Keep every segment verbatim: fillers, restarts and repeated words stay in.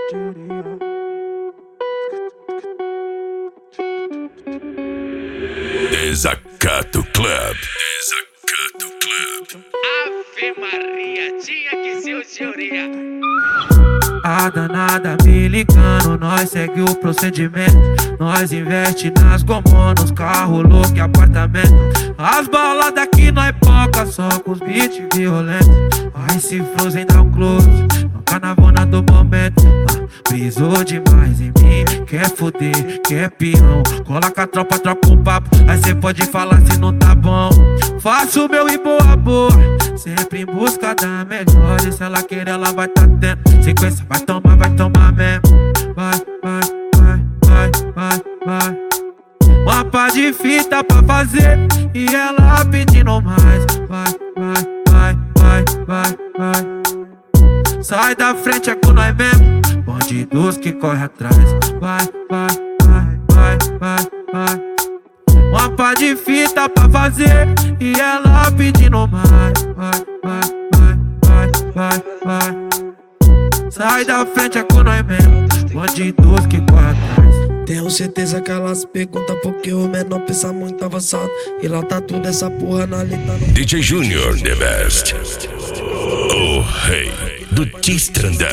Desacato Club. Desacato Club. Ave Maria, tinha que ser o senhoria. A danada me ligando, nós segue o procedimento. Nós investe nas gomô, nos carros, louco e apartamento. As balas daqui nós poca, só com os beats violentos. Aí se Frozen dá um close, no carnavona do momento. ah, Brisou demais em mim, quer foder, quer peão. Cola com a tropa, troca um papo, aí cê pode falar se não tá bom. Faço o meu e boa boa, sempre em busca da melhor. E se ela querer ela vai tá tendo, sequência vai tomar, vai tomar mesmo. Vai, vai, vai, vai, vai, vai. Uma pá de fita pra fazer e ela pedindo mais. Vai, vai, vai, vai, vai, vai. Sai da frente, é com nós mesmo, bandidos que corre atrás. Vai, vai, vai, vai, vai, vai. Uma pá de fita pra fazer e ela pedindo mais. Vai, vai, vai, vai, vai, vai. Sai da frente, é com nós mesmo, bandidos que corre atrás. Tenho certeza que elas perguntam porque o menor pensa muito avançado. E lá tá tudo essa porra na lista. D J Junior The Best, o rei do Tistrandão.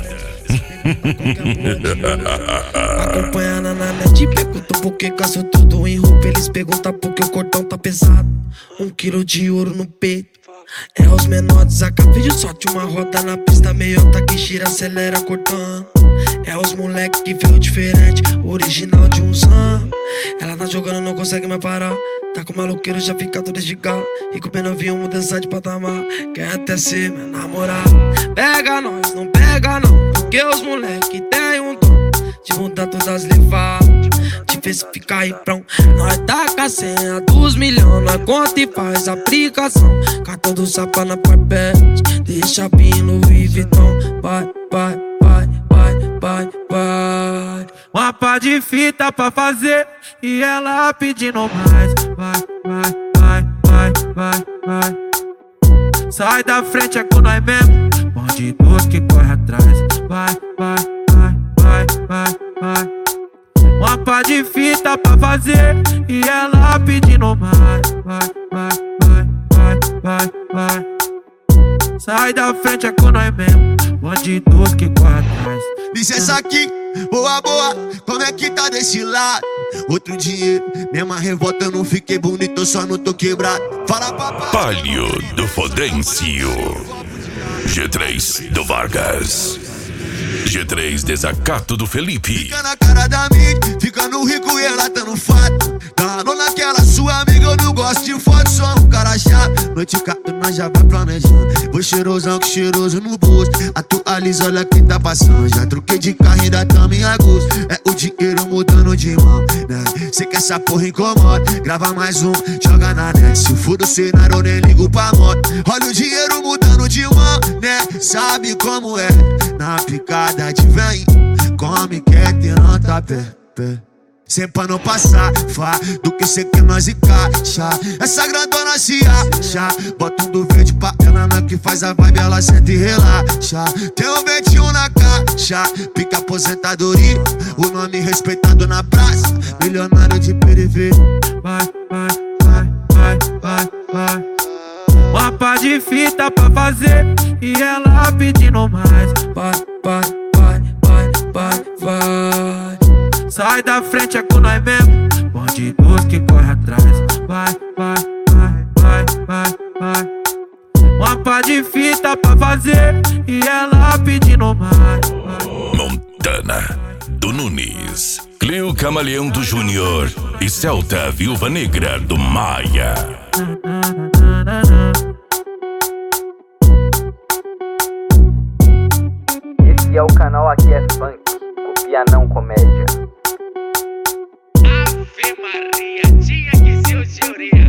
Acompanhando na net, perguntam por que caso tudo em roupa. Eles perguntam por que o cordão tá pesado. Um quilo de ouro no peito. É os menores, a vídeo sorte uma roda na pista. Meiota que gira, acelera cortando. É os moleque que veio diferente, original de uns anos. Ela tá jogando, não consegue mais parar. Tá com maloqueiro, já fica todo de galo. E com o novinho, mudança de patamar. Quer até ser minha namorada. Pega nós, não pega não, porque os moleque tem um dom de mudar todas as levadas, de ver se fica aí pronto. Nós tá com a senha dos milhões, nós conta e faz aplicação. Catando o sapo na parpete, deixa vir no Louis Vuitton. Vai, vai, vai, vai, vai, vai. Uma pá de fita pra fazer e ela pedindo mais. Vai, vai, vai, vai, vai, vai. Sai da frente, é com nós mesmo, bandidos que corre atrás. Vai, vai, vai, vai, vai, vai. Uma pá de fita pra fazer e ela pedindo mais. Vai, vai, vai, vai, vai, vai. Sai da frente, é com nós mesmo, bandidos que corre atrás. Licença aqui, boa, boa, como é que tá desse lado? Outro dinheiro, mesma revolta, eu não fiquei bonito, eu só não tô quebrado. Fala papai. Palio do Fodêncio, G três do Vargas, G três Desacato do Felipe. Fica na cara da mídia, fica no rico e ela tá no fato. Tá alô naquela sua amiga, eu não gosto de foto, sou um cara chato. Noite cato, nós já vai planejando. Vou cheirosão que cheiroso no bolso. Atualiza, olha quem tá passando. Já troquei de carro, ainda tamo em agosto. É o dinheiro mudando de mão, né? Cê que essa porra incomoda, grava mais um, joga na net. Se for do cenário, eu nem ligo pra moto. Olha o dinheiro mudando de mão, né? Sabe como é, na picada de vem. Come, quer ter, não tá pé, pé. Sempre pra não passar, vá, do que cê quer nós encaixa. Essa grandona se acha, bota um do verde pra ela, na que faz a vibe, ela senta e relaxa. Tem um vinte e um na caixa, pica aposentadoria, o nome respeitado na praça, milionário de periferia. Vai, vai, vai, vai, vai, vai. Uma pá de fita pra fazer e ela pedindo mais. Vai, vai, vai, vai, vai, vai. Sai da frente, é com nós mesmo, bandidos que corre atrás. Vai, vai, vai, vai, vai, vai. Uma pá de fita pra fazer e ela pedindo mais. Vai. Montana do Nunes, Cleo Camaleão do Júnior e Celta Viúva Negra do Maia. Esse é o canal Aqui é Funk, copia não comédia. Ave Maria, tinha que ser o senhoria.